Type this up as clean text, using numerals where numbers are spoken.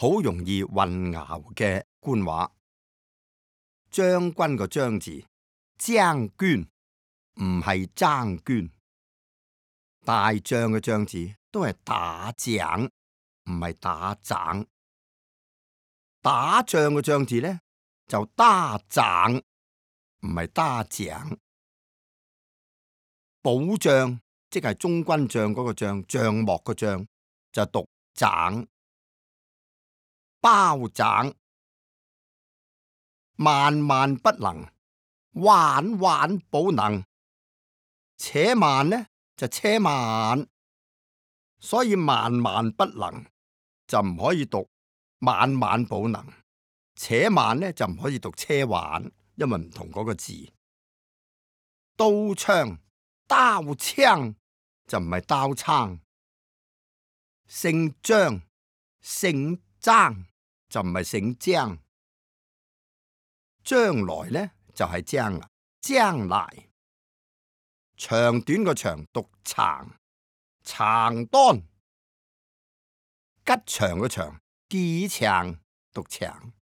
好容易混淆嘅官話。將軍個將字，張娟唔係爭娟；大將嘅將字都係打井，唔係打盞。打仗嘅仗字呢，就打盞，唔係打井。保障即係中軍帳嗰個帳，帳幕個帳就讀盞。包盞，萬萬不能，萬萬保能。且慢呢就且慢，所以萬萬不能就唔可以讀萬萬保能，且慢呢就唔可以讀車挽，因為唔同嗰個字。刀槍，刀槍就唔係刀撐。姓張，姓爭就唔係姓張。將來呢就係將啦，將來。長短個長讀長，長短。吉祥個祥，幾長讀長。